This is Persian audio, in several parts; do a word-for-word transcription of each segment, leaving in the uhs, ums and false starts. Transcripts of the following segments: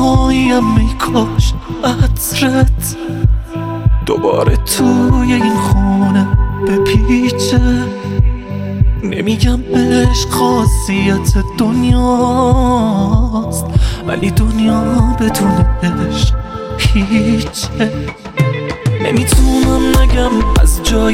پایم ای کاش عطرت دوباره توی این خونه بپیچه. نمیگم عشق خاصیت دنیاست، ولی دنیا بدون عشق هیچه. نمیتونم نگم از جای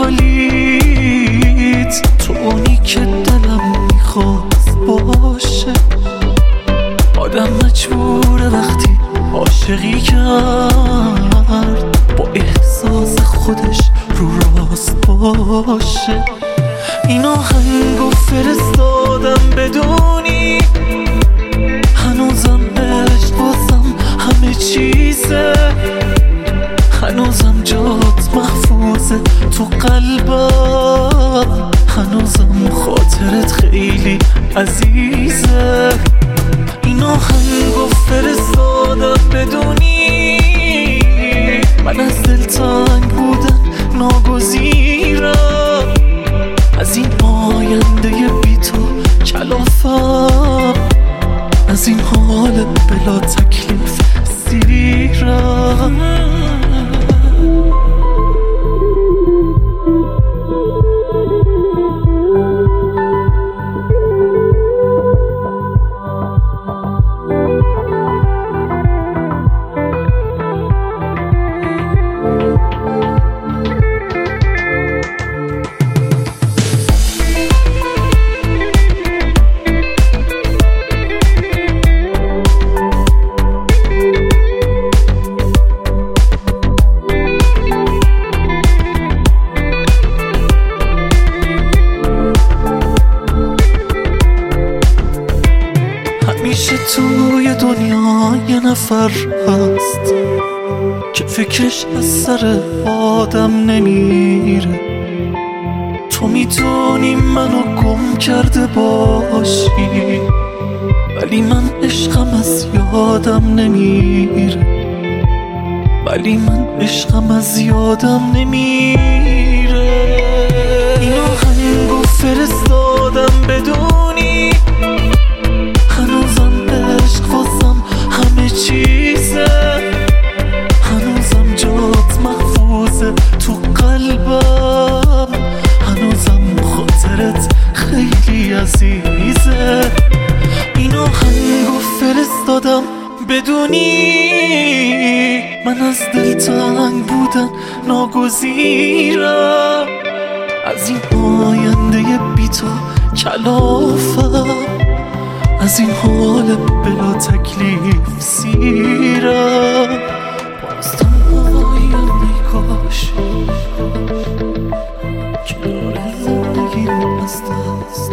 خالیت، تو اونی که دلم میخواست باشه. آدم مجبوره وقتی عاشقی کرد با احساس خودش رو راست باشه. این آهنگو فرستادم بدونی هنوزم عشق بازم همه چیزه، هنوزم جات محفوظه تو قلبم، هنوزم خاطرت خیلی عزیزه. این آهنگو فرستادم بدونی من از دل تنگ بودن ناگزیرم، از این آینده بی تو کلافم، از این حال بلا تکلیف سیرم. همیشه توی دنیا یه نفر هست که فکرش از سر آدم نمیره. تو میتونی منو گم کرده باشی، ولی من عشقم از یادم نمیره، ولی من عشقم از یادم نمیره. این آهنگو فرستادم بدونی هنوزم عشق واسم همه چیزه، هنوزم جات محفوظه تو قلبم، هنوزم خاطرت خیلی عزیزه. این آهنگو فرستادم بدونی من از دل تنگ بودن ناگزیرم، از این آینده بی تو کلافم، از این حال بلا تکلیف سیرم. باز تنهاییم ای کاش کنار زندگیم از دست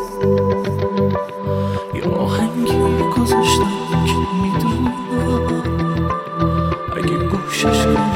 یه آهنگی گذاشتم که میدونم اگه گوشش کنم